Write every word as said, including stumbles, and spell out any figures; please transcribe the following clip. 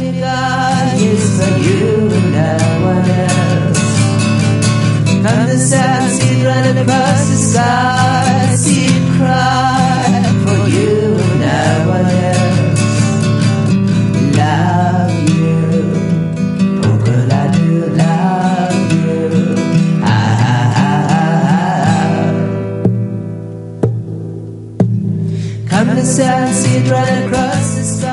me God is for you and no one else. Come the sad seed run across the sky, see it cry for you and no one else. Love you, oh girl, I do love you. Ah, ah, ah, ah. Come the sad seed run across the sky.